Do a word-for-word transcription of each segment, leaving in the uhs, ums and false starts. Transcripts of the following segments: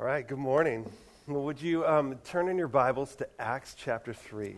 All right, good morning. Well, would you um, turn in your Bibles to Acts chapter three?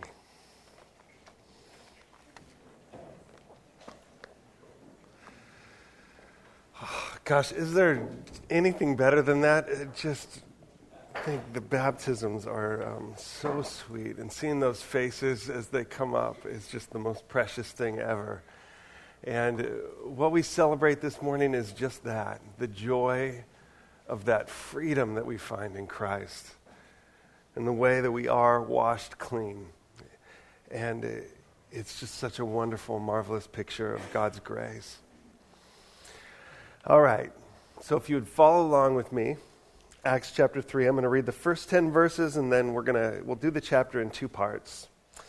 Oh, gosh, is there anything better than that? It just, I think the baptisms are um, so sweet, and seeing those faces as they come up is just the most precious thing ever. And uh, what we celebrate this morning is just that, the joy of that freedom that we find in Christ and the way that we are washed clean. And it, it's just such a wonderful, marvelous picture of God's grace. All right, so if you would follow along with me, Acts chapter three, I'm going to read the first ten verses, and then we're going to, we'll do the chapter in two parts.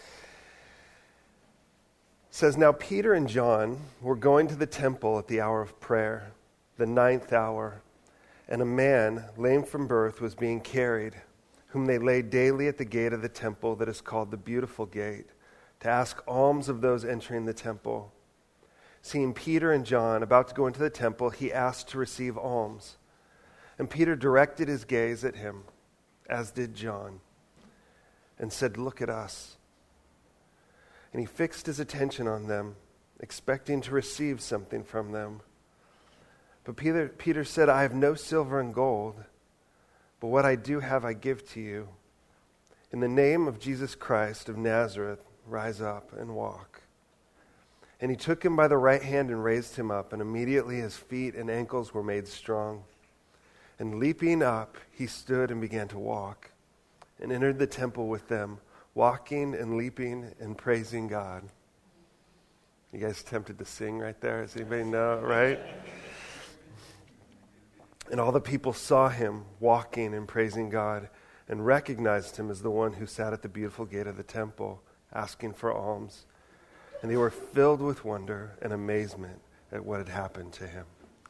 It says, "Now Peter and John were going to the temple at the hour of prayer, the ninth hour, and a man, lame from birth, was being carried, whom they laid daily at the gate of the temple that is called the Beautiful Gate, to ask alms of those entering the temple. Seeing Peter and John about to go into the temple, he asked to receive alms. And Peter directed his gaze at him, as did John, and said, 'Look at us.' And he fixed his attention on them, expecting to receive something from them. But Peter, Peter said, 'I have no silver and gold, but what I do have I give to you. In the name of Jesus Christ of Nazareth, rise up and walk.' And he took him by the right hand and raised him up, and immediately his feet and ankles were made strong. And leaping up, he stood and began to walk, and entered the temple with them, walking and leaping and praising God." You guys tempted to sing right there? Does anybody know, right? "And all the people saw him walking and praising God, and recognized him as the one who sat at the beautiful gate of the temple, asking for alms. And they were filled with wonder and amazement at what had happened to him."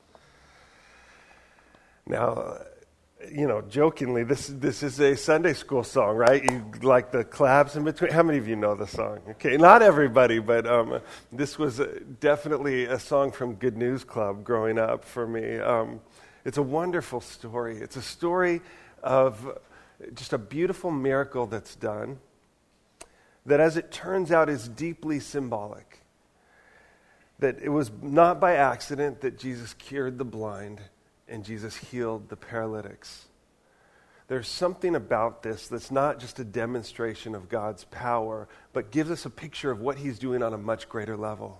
Now, you know, jokingly, this this is a Sunday school song, right? You like the claps in between. How many of you know the song? Okay, not everybody, but um, this was definitely a song from Good News Club growing up for me. Um, it's a wonderful story. It's a story of just a beautiful miracle that's done, that as it turns out is deeply symbolic. That it was not by accident that Jesus cured the blind and Jesus healed the paralytics. There's something about this that's not just a demonstration of God's power, but gives us a picture of what he's doing on a much greater level.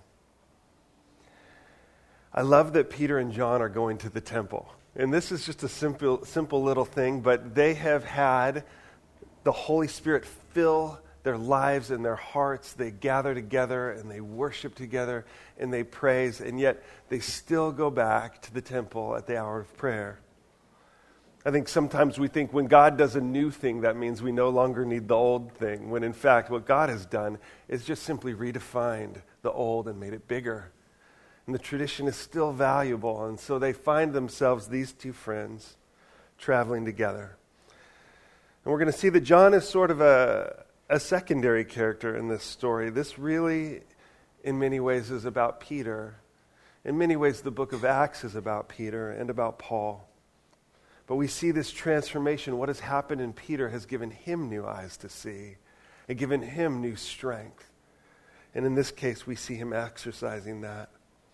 I love that Peter and John are going to the temple. And this is just a simple, simple little thing, but they have had the Holy Spirit fill their lives and their hearts. They gather together and they worship together and they praise, and yet they still go back to the temple at the hour of prayer. I think sometimes we think when God does a new thing, that means we no longer need the old thing, when in fact what God has done is just simply redefined the old and made it bigger. And the tradition is still valuable, and so they find themselves, these two friends, traveling together. And we're going to see that John is sort of a a secondary character in this story. This really, in many ways, is about Peter. In many ways, the book of Acts is about Peter and about Paul. But we see this transformation. What has happened in Peter has given him new eyes to see and given him new strength. And in this case, we see him exercising that.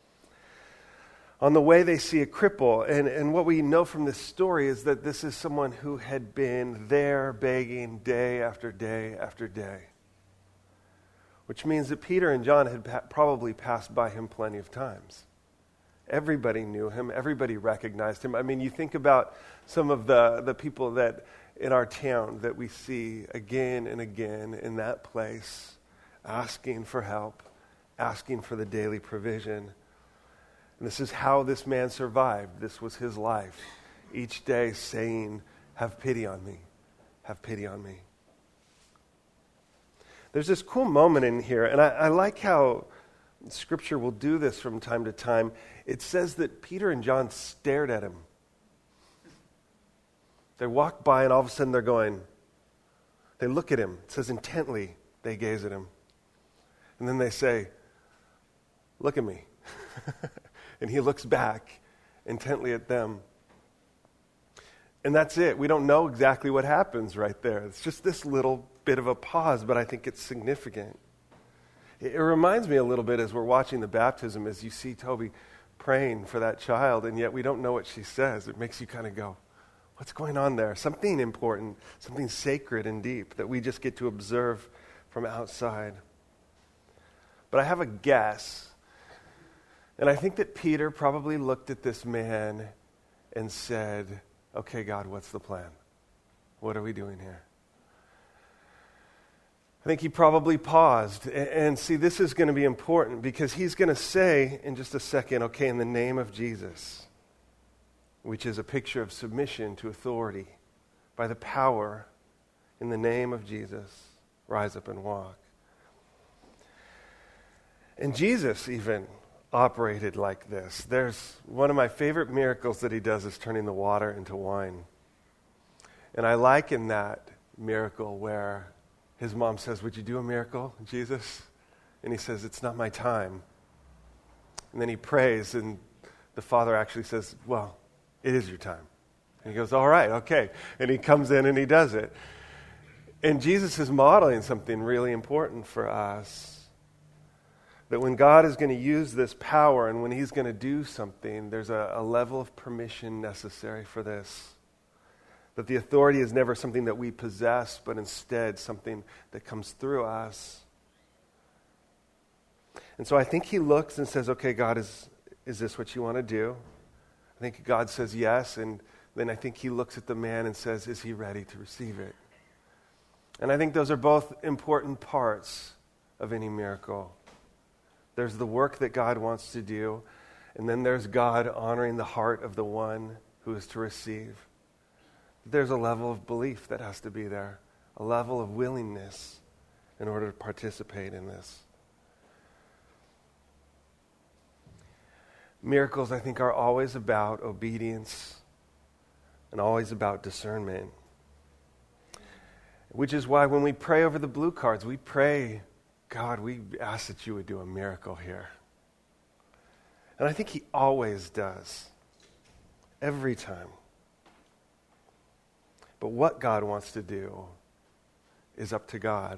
On the way, they see a cripple, and, and what we know from this story is that this is someone who had been there begging day after day after day, which means that Peter and John had pa- probably passed by him plenty of times. Everybody knew him. Everybody recognized him. I mean, you think about some of the, the people that in our town that we see again and again in that place, asking for help, asking for the daily provision. And this is how this man survived. This was his life. Each day saying, "Have pity on me. Have pity on me." There's this cool moment in here, and I, I like how Scripture will do this from time to time. It says that Peter and John stared at him. They walk by, and all of a sudden they're going, they look at him. It says intently they gaze at him. And then they say, "Look at me." And he looks back intently at them. And that's it. We don't know exactly what happens right there. It's just this little bit of a pause, but I think it's significant. It, it reminds me a little bit as we're watching the baptism, as you see Toby praying for that child, and yet we don't know what she says. It makes you kind of go, what's going on there? Something important, something sacred and deep that we just get to observe from outside. But I have a guess, and I think that Peter probably looked at this man and said, okay, God, what's the plan? What are we doing here? I think he probably paused. And, and see, this is going to be important because he's going to say in just a second, okay, in the name of Jesus, which is a picture of submission to authority, by the power in the name of Jesus, rise up and walk. And Jesus even operated like this. There's one of my favorite miracles that he does is turning the water into wine. And I liken that miracle where his mom says, would you do a miracle, Jesus? And he says, it's not my time. And then he prays, and the father actually says, well, it is your time. And he goes, all right, okay. And he comes in and he does it. And Jesus is modeling something really important for us. That when God is going to use this power and when he's going to do something, there's a, a level of permission necessary for this. That the authority is never something that we possess, but instead something that comes through us. And so I think he looks and says, okay, God, is, is this what you want to do? I think God says yes, and then I think he looks at the man and says, is he ready to receive it? And I think those are both important parts of any miracle. There's the work that God wants to do, and then there's God honoring the heart of the one who is to receive. There's a level of belief that has to be there, a level of willingness in order to participate in this. Miracles, I think, are always about obedience and always about discernment. Which is why when we pray over the blue cards, we pray, God, we ask that you would do a miracle here. And I think he always does. Every time. But what God wants to do is up to God.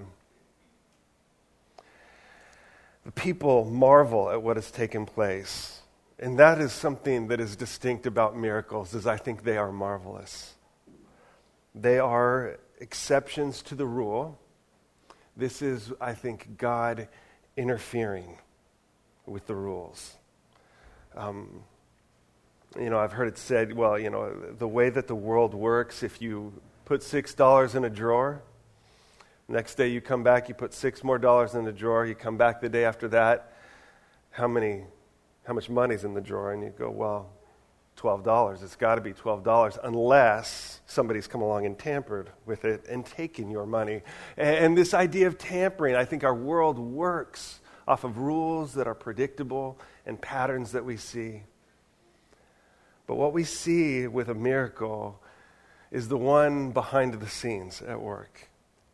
The people marvel at what has taken place. And that is something that is distinct about miracles, is I think they are marvelous. They are exceptions to the rule. This is, I think, God interfering with the rules. Um, you know, I've heard it said, well, you know, the way that the world works, if you put six dollars in a drawer, next day you come back, you put six more dollars in the drawer, you come back the day after that, how many, how much money's in the drawer? And you go, well, twelve dollars. It's got to be twelve dollars unless somebody's come along and tampered with it and taken your money. And, and this idea of tampering, I think our world works off of rules that are predictable and patterns that we see. But what we see with a miracle is the one behind the scenes at work.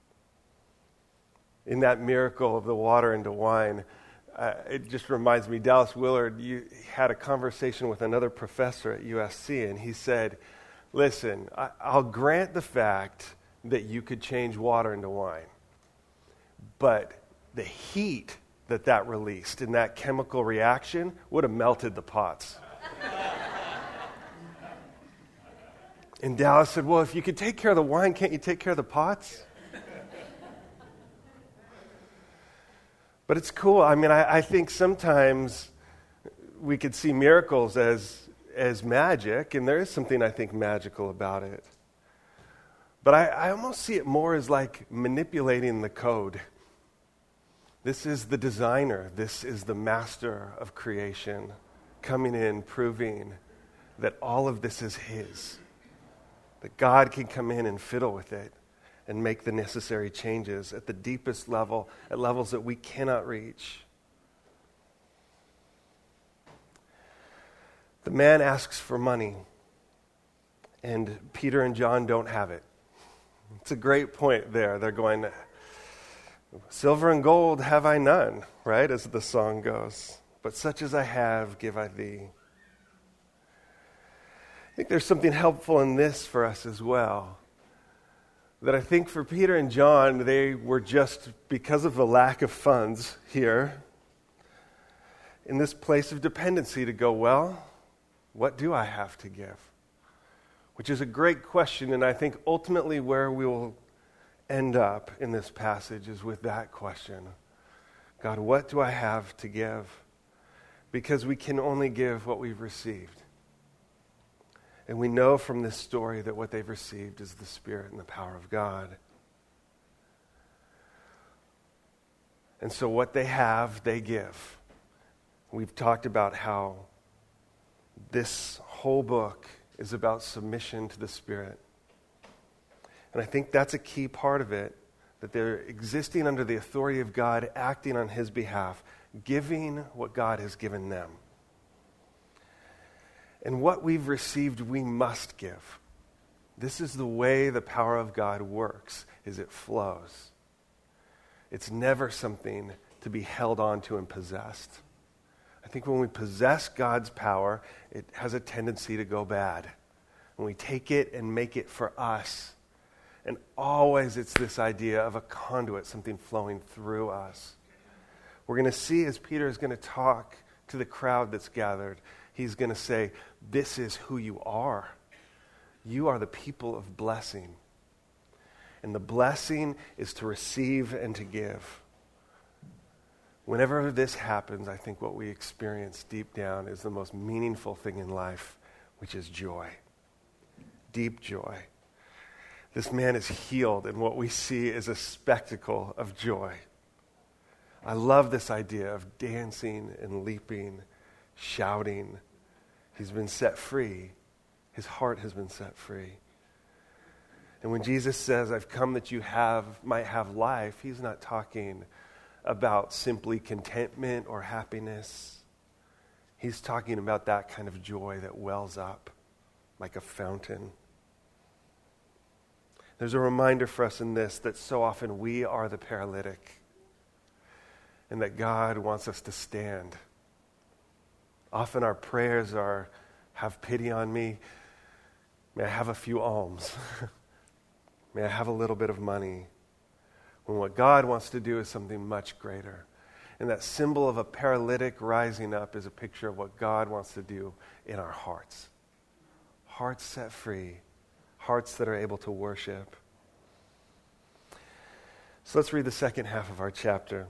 In that miracle of the water into wine, uh, it just reminds me, Dallas Willard you, had a conversation with another professor at U S C, and he said, listen, I, I'll grant the fact that you could change water into wine, but the heat that that released in that chemical reaction would have melted the pots. And Dallas said, well, if you could take care of the wine, can't you take care of the pots? But it's cool. I mean, I, I think sometimes we could see miracles as as magic, and there is something, I think, magical about it. But I, I almost see it more as like manipulating the code. This is the designer. This is the master of creation coming in, proving that all of this is his. That God can come in and fiddle with it and make the necessary changes at the deepest level, at levels that we cannot reach. The man asks for money, and Peter and John don't have it. It's a great point there. They're going, silver and gold have I none, right, as the song goes. But such as I have give I thee. think there's something helpful in this for us as well. That I think for Peter and John, they were just, because of the lack of funds here, in this place of dependency to go, well, what do I have to give? Which is a great question, and I think ultimately where we will end up in this passage is with that question. God, what do I have to give? Because we can only give what we've received. And we know from this story that what they've received is the Spirit and the power of God. And so what they have, they give. We've talked about how this whole book is about submission to the Spirit. And I think that's a key part of it, that they're existing under the authority of God, acting on His behalf, giving what God has given them. And what we've received, we must give. This is the way the power of God works, is it flows. It's never something to be held on to and possessed. I think when we possess God's power, it has a tendency to go bad. When we take it and make it for us, and always it's this idea of a conduit, something flowing through us. We're going to see as Peter is going to talk to the crowd that's gathered, he's going to say, this is who you are. You are the people of blessing. And the blessing is to receive and to give. Whenever this happens, I think what we experience deep down is the most meaningful thing in life, which is joy. Deep joy. This man is healed, and what we see is a spectacle of joy. I love this idea of dancing and leaping, shouting. He's been set free. His heart has been set free. And when Jesus says, I've come that you have might have life, he's not talking about simply contentment or happiness. He's talking about that kind of joy that wells up like a fountain. There's a reminder for us in this that so often we are the paralytic and that God wants us to stand. Often our prayers are, have pity on me. May I have a few alms? May I have a little bit of money? When what God wants to do is something much greater. And that symbol of a paralytic rising up is a picture of what God wants to do in our hearts. Hearts set free. Hearts that are able to worship. So let's read the second half of our chapter.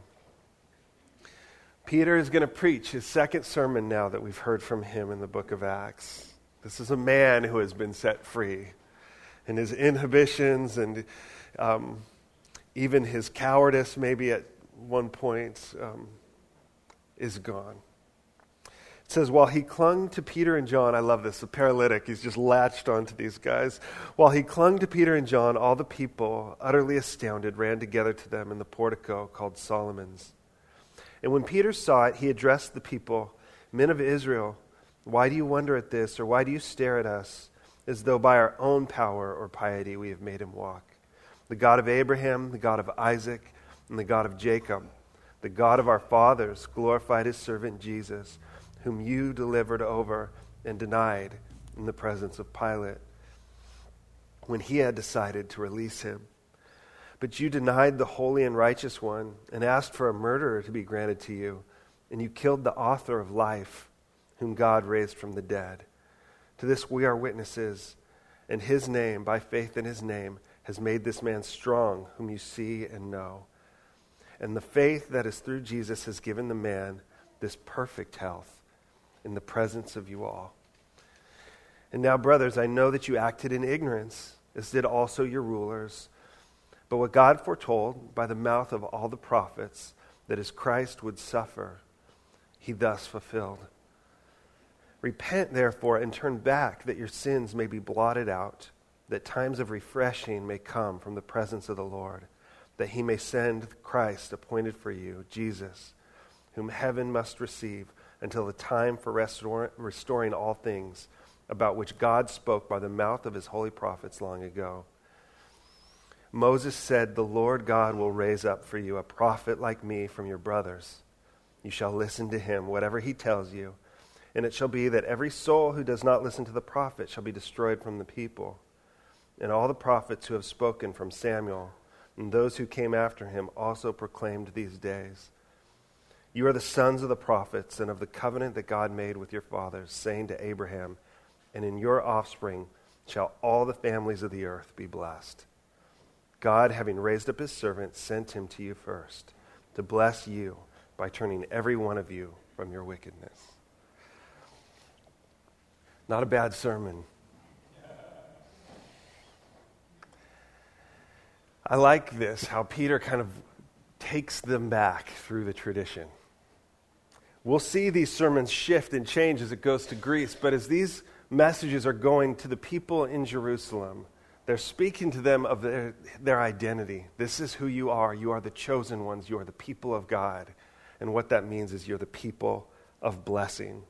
Peter is going to preach his second sermon now that we've heard from him in the book of Acts. This is a man who has been set free. And his inhibitions and um, even his cowardice maybe at one point um, is gone. It says, while he clung to Peter and John, I love this, the paralytic, he's just latched onto these guys. While he clung to Peter and John, all the people, utterly astounded, ran together to them in the portico called Solomon's. And when Peter saw it, he addressed the people, men of Israel, why do you wonder at this, or why do you stare at us, as though by our own power or piety we have made him walk? The God of Abraham, the God of Isaac, and the God of Jacob, the God of our fathers, glorified his servant Jesus, whom you delivered over and denied in the presence of Pilate, when he had decided to release him. But you denied the holy and righteous one, and asked for a murderer to be granted to you, and you killed the author of life, whom God raised from the dead. To this we are witnesses, and his name, by faith in his name, has made this man strong, whom you see and know. And the faith that is through Jesus has given the man this perfect health in the presence of you all. And now, brothers, I know that you acted in ignorance, as did also your rulers. But what God foretold by the mouth of all the prophets, that his Christ would suffer, he thus fulfilled. Repent, therefore, and turn back, that your sins may be blotted out, that times of refreshing may come from the presence of the Lord, that he may send Christ appointed for you, Jesus, whom heaven must receive until the time for restor- restoring all things, about which God spoke by the mouth of his holy prophets long ago. Moses said, the Lord God will raise up for you a prophet like me from your brothers. You shall listen to him, whatever he tells you. And it shall be that every soul who does not listen to the prophet shall be destroyed from the people. And all the prophets who have spoken from Samuel and those who came after him also proclaimed these days. You are the sons of the prophets and of the covenant that God made with your fathers, saying to Abraham, and in your offspring shall all the families of the earth be blessed. God, having raised up his servant, sent him to you first, to bless you by turning every one of you from your wickedness. Not a bad sermon. I like this, how Peter kind of takes them back through the tradition. We'll see these sermons shift and change as it goes to Greece, but as these messages are going to the people in Jerusalem, they're speaking to them of their, their identity. This is who you are. You are the chosen ones. You are the people of God. And what that means is you're the people of blessing.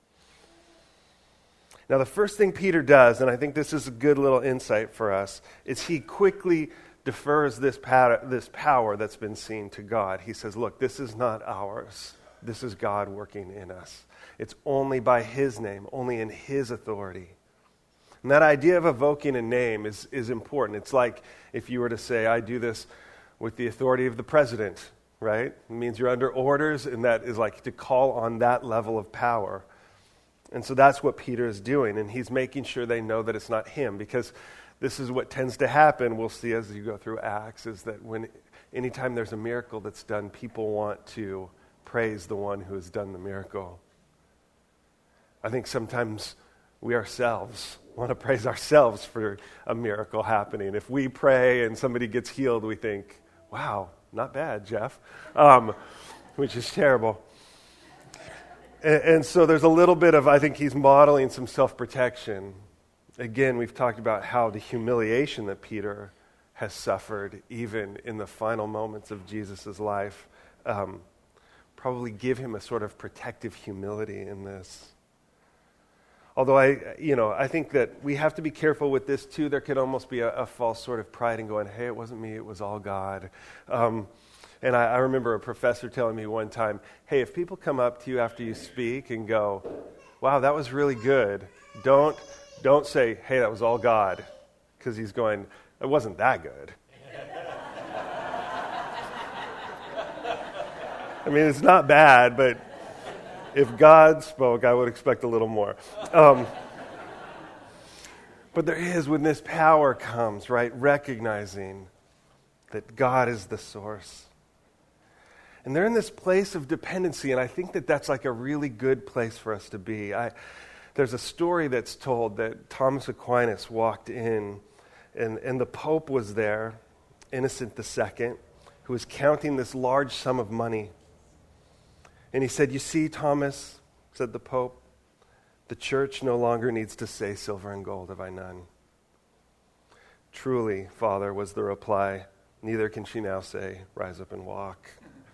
Now, the first thing Peter does, and I think this is a good little insight for us, is he quickly defers this power, this power that's been seen to God. He says, look, this is not ours. This is God working in us. It's only by his name, only in his authority. And that idea of evoking a name is, is important. It's like if you were to say, I do this with the authority of the president, right? It means you're under orders, and that is like to call on that level of power. And so that's what Peter is doing, and he's making sure they know that it's not him, because this is what tends to happen, we'll see as you go through Acts, is that when anytime there's a miracle that's done, people want to praise the one who has done the miracle. I think sometimes we ourselves want to praise ourselves for a miracle happening. If we pray and somebody gets healed, we think, wow, not bad, Jeff, um, which is terrible. And, and so there's a little bit of, I think he's modeling some self-protection. Again, we've talked about how the humiliation that Peter has suffered, even in the final moments of Jesus' life, um, probably give him a sort of protective humility in this. Although I, you know, I think that we have to be careful with this too. There could almost be a, a false sort of pride in going, hey, it wasn't me, it was all God. Um, and I, I remember a professor telling me one time, hey, if people come up to you after you speak and go, wow, that was really good, don't don't say, hey, that was all God, because he's going, it wasn't that good. I mean, it's not bad, but if God spoke, I would expect a little more. Um, but there is, when this power comes, right, recognizing that God is the source. And they're in this place of dependency, and I think that that's like a really good place for us to be. I, there's a story that's told that Thomas Aquinas walked in, and, and the Pope was there, Innocent the Second, who was counting this large sum of money. And he said, you see, Thomas, said the Pope, the church no longer needs to say, silver and gold have I none. Truly, Father, was the reply, neither can she now say, rise up and walk.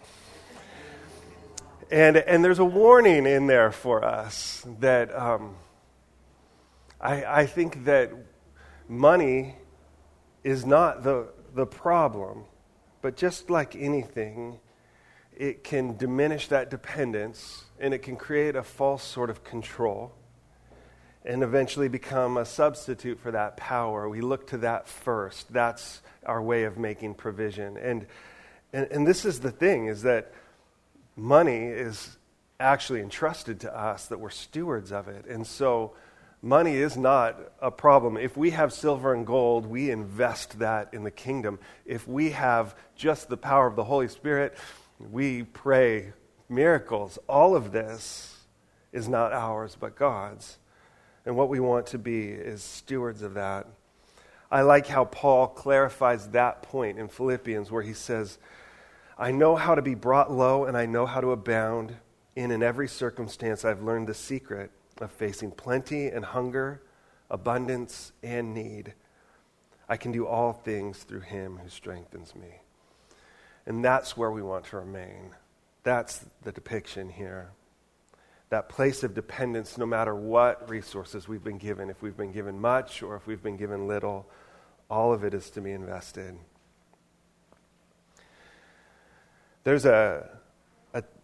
And and there's a warning in there for us that um, I, I think that money is not the the problem, but just like anything, it can diminish that dependence, and it can create a false sort of control, and eventually become a substitute for that power. We look to that first. That's our way of making provision. And and, and this is the thing, is that money is actually entrusted to us, that we're stewards of it. And so money is not a problem. If we have silver and gold, we invest that in the kingdom. If we have just the power of the Holy Spirit, we pray miracles. All of this is not ours, but God's. And what we want to be is stewards of that. I like how Paul clarifies that point in Philippians, where he says, I know how to be brought low, and I know how to abound. In in every circumstance I've learned the secret of facing plenty and hunger, abundance and need. I can do all things through him who strengthens me. And that's where we want to remain. That's the depiction here. That place of dependence, no matter what resources we've been given, if we've been given much or if we've been given little, all of it is to be invested. There's a, a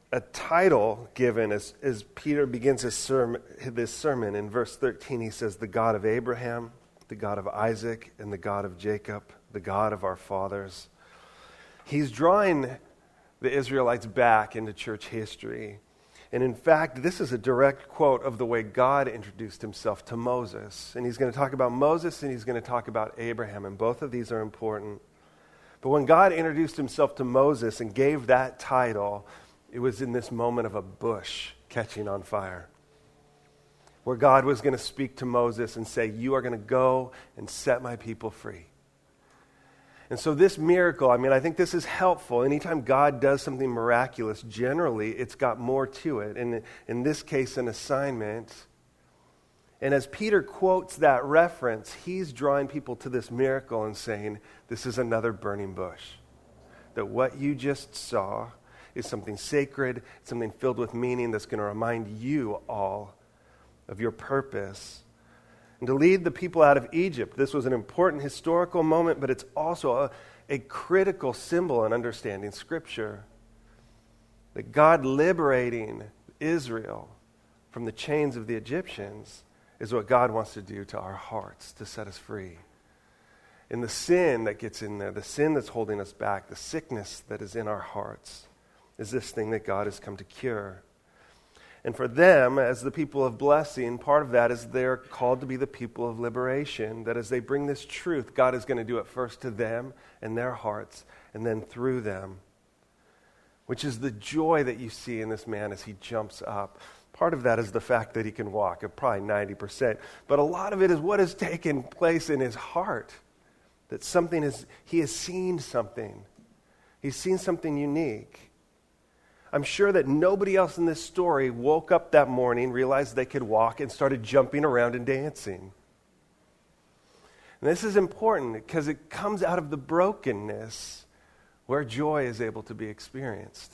a title given as, as Peter begins his sermon, this sermon. In verse thirteen, he says, the God of Abraham, the God of Isaac, and the God of Jacob, the God of our fathers. He's drawing the Israelites back into church history. And in fact, this is a direct quote of the way God introduced himself to Moses. And he's going to talk about Moses and he's going to talk about Abraham. And both of these are important. But when God introduced himself to Moses and gave that title, it was in this moment of a bush catching on fire, where God was going to speak to Moses and say, you are going to go and set my people free. And so this miracle, I mean, I think this is helpful. Anytime God does something miraculous, generally it's got more to it. And in this case, an assignment. And as Peter quotes that reference, he's drawing people to this miracle and saying, this is another burning bush. That what you just saw is something sacred, something filled with meaning that's going to remind you all of your purpose. And to lead the people out of Egypt, this was an important historical moment, but it's also a, a critical symbol in understanding Scripture. That God liberating Israel from the chains of the Egyptians is what God wants to do to our hearts, to set us free. And the sin that gets in there, the sin that's holding us back, the sickness that is in our hearts, is this thing that God has come to cure. And for them, as the people of blessing, part of that is they're called to be the people of liberation, that as they bring this truth, God is going to do it first to them and their hearts, and then through them, which is the joy that you see in this man as he jumps up. Part of that is the fact that he can walk, probably ninety percent. But a lot of it is what has taken place in his heart, that something is, he has seen something. He's seen something unique. I'm sure that nobody else in this story woke up that morning, realized they could walk, and started jumping around and dancing. And this is important because it comes out of the brokenness where joy is able to be experienced.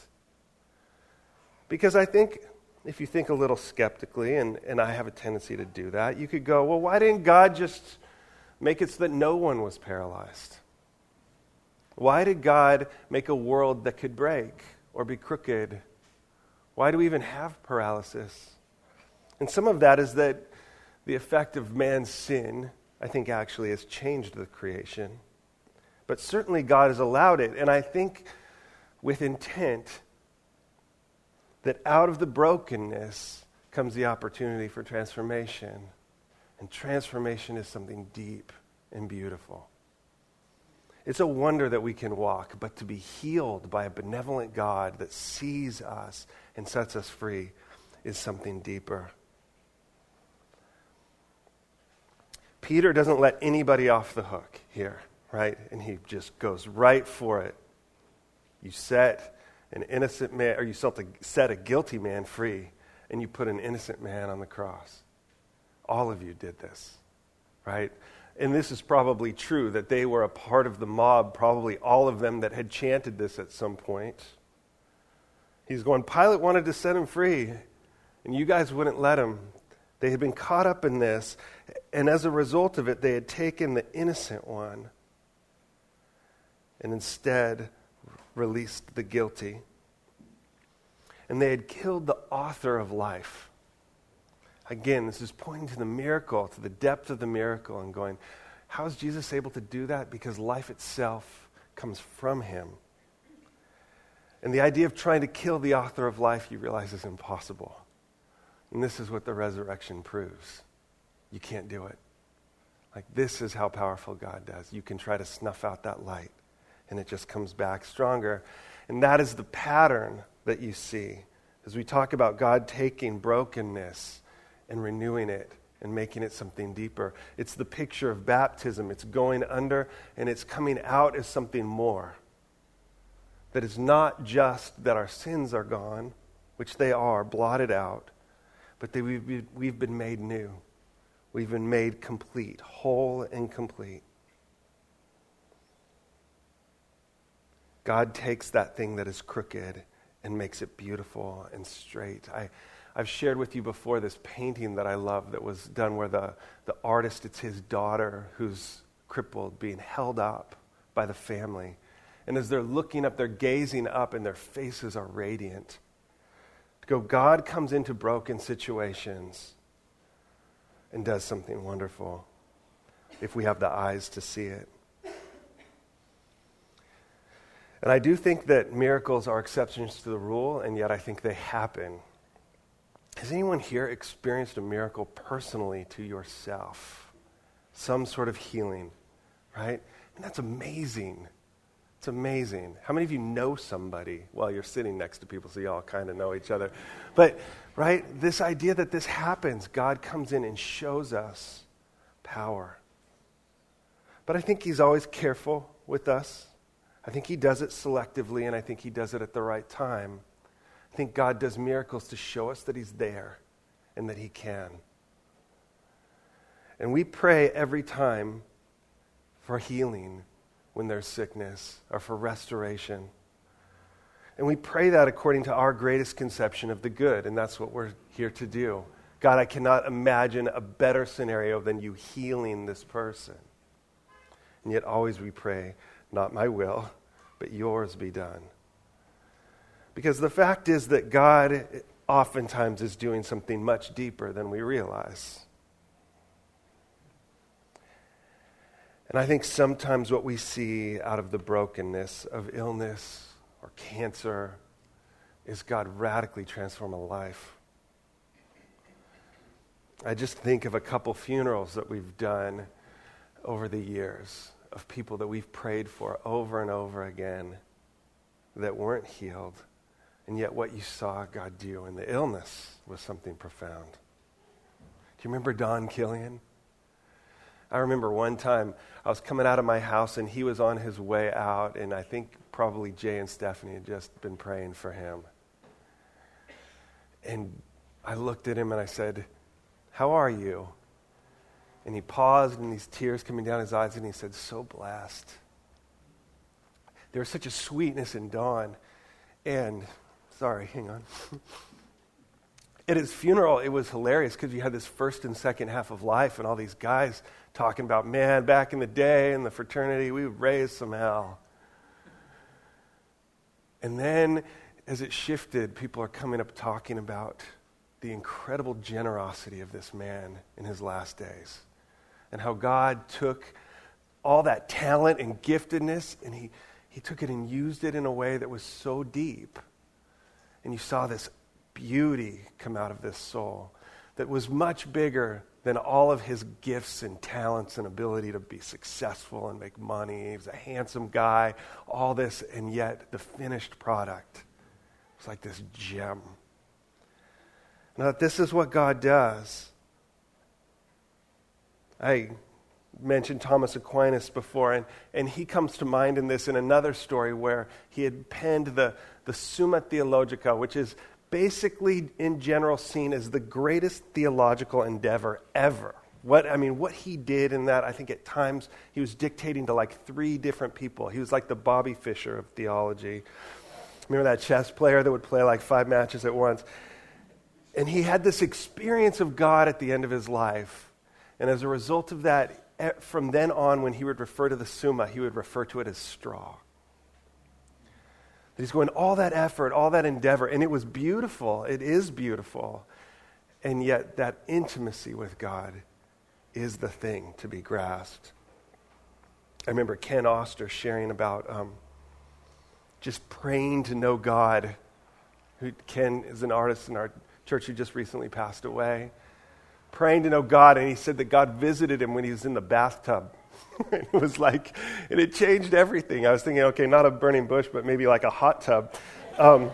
Because I think, if you think a little skeptically, and, and I have a tendency to do that, you could go, well, why didn't God just make it so that no one was paralyzed? Why did God make a world that could break or be crooked? Why do we even have paralysis? And some of that is that the effect of man's sin, I think, actually has changed the creation. But certainly God has allowed it, and I think with intent, that out of the brokenness comes the opportunity for transformation. And transformation is something deep and beautiful. It's a wonder that we can walk, but to be healed by a benevolent God that sees us and sets us free is something deeper. Peter doesn't let anybody off the hook here, right? And he just goes right for it. You set an innocent man, or you set a guilty man free, and you put an innocent man on the cross. All of you did this, right? And this is probably true, that they were a part of the mob, probably all of them that had chanted this at some point. He's going, Pilate wanted to set him free, and you guys wouldn't let him. They had been caught up in this, and as a result of it, they had taken the innocent one and instead released the guilty. And they had killed the author of life. Again, this is pointing to the miracle, to the depth of the miracle, and going, how is Jesus able to do that? Because life itself comes from him. And the idea of trying to kill the author of life, you realize, is impossible. And this is what the resurrection proves. You can't do it. Like, this is how powerful God does. You can try to snuff out that light, and it just comes back stronger. And that is the pattern that you see as we talk about God taking brokenness and renewing it and making it something deeper. It's the picture of baptism. It's going under and it's coming out as something more. That it's not just that our sins are gone, which they are, blotted out, but that we've, we've been made new. We've been made complete, whole and complete. God takes that thing that is crooked and makes it beautiful and straight. I I've shared with you before this painting that I love that was done where the, the artist, it's his daughter who's crippled, being held up by the family. And as they're looking up, they're gazing up and their faces are radiant. To go, God comes into broken situations and does something wonderful if we have the eyes to see it. And I do think that miracles are exceptions to the rule, and yet I think they happen. Has anyone here experienced a miracle personally to yourself? Some sort of healing, right? And that's amazing. It's amazing. How many of you know somebody? Well, you're sitting next to people, so you all kind of know each other. But, right, this idea that this happens, God comes in and shows us power. But I think he's always careful with us. I think he does it selectively, and I think he does it at the right time. I think God does miracles to show us that he's there and that he can. And we pray every time for healing when there's sickness or for restoration. And we pray that according to our greatest conception of the good, and that's what we're here to do. God, I cannot imagine a better scenario than you healing this person. And yet always we pray, not my will, but yours be done. Because the fact is that God oftentimes is doing something much deeper than we realize. And I think sometimes what we see out of the brokenness of illness or cancer is God radically transform a life. I just think of a couple funerals that we've done over the years of people that we've prayed for over and over again that weren't healed. And yet what you saw God do in the illness was something profound. Do you remember Don Killian? I remember one time I was coming out of my house and he was on his way out, and I think probably Jay and Stephanie had just been praying for him. And I looked at him and I said, "How are you?" And he paused, and these tears coming down his eyes, and he said, "So blessed." There was such a sweetness in Don. And, sorry, hang on. At his funeral, it was hilarious because you had this first and second half of life and all these guys talking about, man, back in the day in the fraternity, we would raise some hell. And then as it shifted, people are coming up talking about the incredible generosity of this man in his last days and how God took all that talent and giftedness and he, he took it and used it in a way that was so deep. And you saw this beauty come out of this soul that was much bigger than all of his gifts and talents and ability to be successful and make money. He was a handsome guy, all this, and yet the finished product was like this gem. Now, this is what God does. I mentioned Thomas Aquinas before, and, and he comes to mind in this in another story where he had penned the, the Summa Theologica, which is basically in general seen as the greatest theological endeavor ever. What I mean, what he did in that, I think at times he was dictating to like three different people. He was like the Bobby Fischer of theology. Remember that chess player that would play like five matches at once? And he had this experience of God at the end of his life. And as a result of that, from then on, when he would refer to the Summa, he would refer to it as straw. He's going, all that effort, all that endeavor, and it was beautiful. It is beautiful. And yet that intimacy with God is the thing to be grasped. I remember Ken Oster sharing about um, just praying to know God. Who, Ken is an artist in our church who just recently passed away. Praying to know God, and he said that God visited him when he was in the bathtub. It was like, and it changed everything. I was thinking, okay, not a burning bush, but maybe like a hot tub. Um,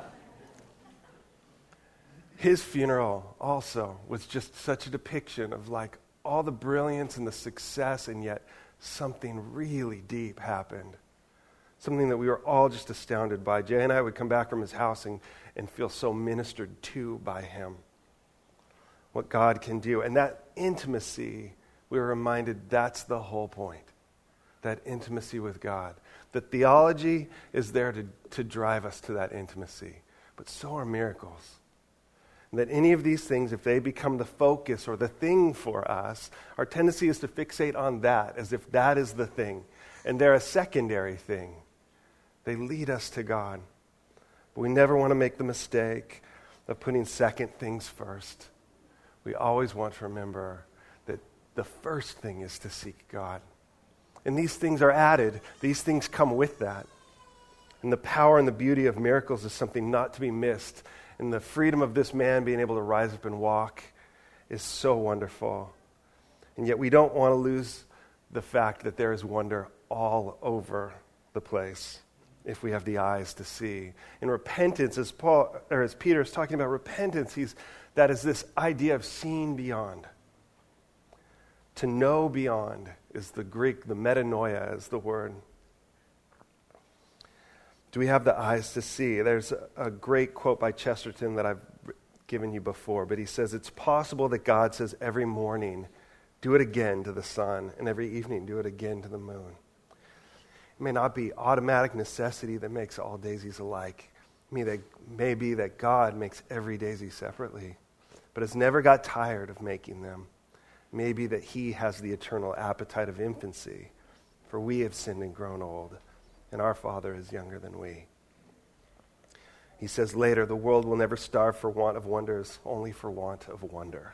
his funeral also was just such a depiction of like all the brilliance and the success, and yet something really deep happened. Something that we were all just astounded by. Jay and I would come back from his house and, and feel so ministered to by him. What God can do. And that intimacy, we were reminded that's the whole point. That intimacy with God. The theology is there to, to drive us to that intimacy. But so are miracles. And that any of these things, if they become the focus or the thing for us, our tendency is to fixate on that as if that is the thing. And they're a secondary thing. They lead us to God. But we never want to make the mistake of putting second things first. We always want to remember that the first thing is to seek God. And these things are added. These things come with that. And the power and the beauty of miracles is something not to be missed. And the freedom of this man being able to rise up and walk is so wonderful. And yet we don't want to lose the fact that there is wonder all over the place if we have the eyes to see. In repentance, as Paul or as Peter is talking about repentance, he's that is this idea of seeing beyond. To know beyond is the Greek, the metanoia is the word. Do we have the eyes to see? There's a, a great quote by Chesterton that I've given you before, but he says, it's possible that God says every morning, do it again to the sun, and every evening, do it again to the moon. It may not be automatic necessity that makes all daisies alike. It may, that, may be that God makes every daisy separately, but has never got tired of making them. It may be that he has the eternal appetite of infancy, for we have sinned and grown old, and our Father is younger than we. He says later, the world will never starve for want of wonders, only for want of wonder.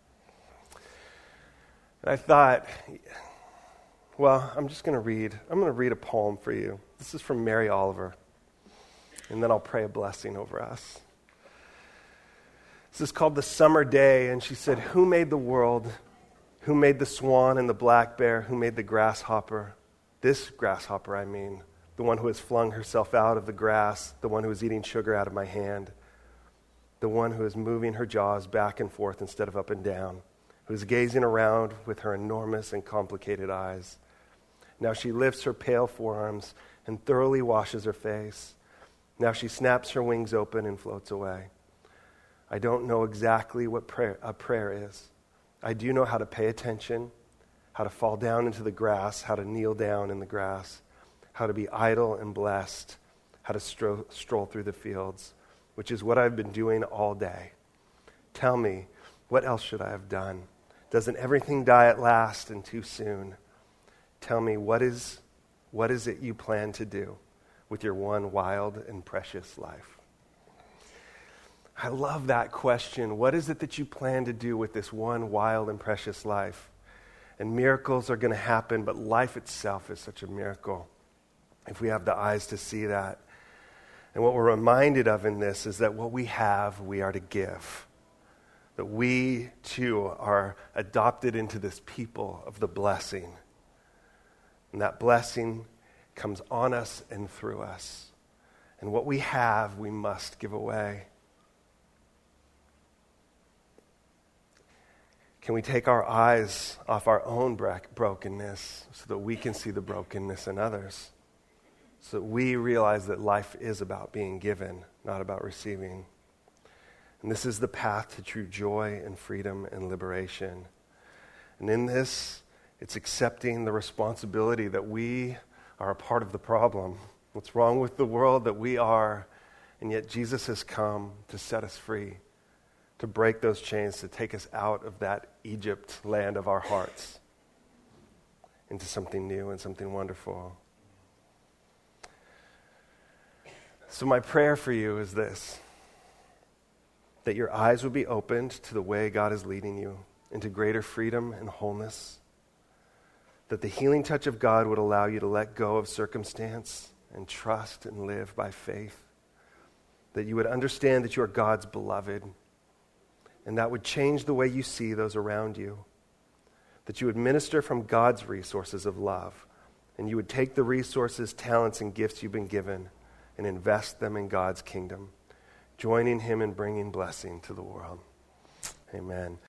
And I thought, well, I'm just going to read, I'm going to read a poem for you. This is from Mary Oliver, and then I'll pray a blessing over us. This is called The Summer Day, and she said, who made the world? Who made the swan and the black bear? Who made the grasshopper? This grasshopper, I mean. The one who has flung herself out of the grass, the one who is eating sugar out of my hand, the one who is moving her jaws back and forth instead of up and down, who is gazing around with her enormous and complicated eyes. Now she lifts her pale forearms and thoroughly washes her face. Now she snaps her wings open and floats away. I don't know exactly what prayer, a prayer is. I do know how to pay attention, how to fall down into the grass, how to kneel down in the grass, how to be idle and blessed, how to stro- stroll through the fields, which is what I've been doing all day. Tell me, what else should I have done? Doesn't everything die at last and too soon? Tell me, what is, what is it you plan to do with your one wild and precious life? I love that question. What is it that you plan to do with this one wild and precious life? And miracles are going to happen, but life itself is such a miracle if we have the eyes to see that. And what we're reminded of in this is that what we have, we are to give. That we, too, are adopted into this people of the blessing. And that blessing comes on us and through us. And what we have, we must give away. Can we take our eyes off our own bro- brokenness so that we can see the brokenness in others? So that we realize that life is about being given, not about receiving. And this is the path to true joy and freedom and liberation. And in this, it's accepting the responsibility that we are a part of the problem. What's wrong with the world? That we are, and yet Jesus has come to set us free, to break those chains, to take us out of that Egypt land of our hearts into something new and something wonderful. So my prayer for you is this, that your eyes would be opened to the way God is leading you into greater freedom and wholeness, that the healing touch of God would allow you to let go of circumstance and trust and live by faith, that you would understand that you are God's beloved, and that would change the way you see those around you, that you would minister from God's resources of love, and you would take the resources, talents, and gifts you've been given and invest them in God's kingdom, joining him in bringing blessing to the world. Amen.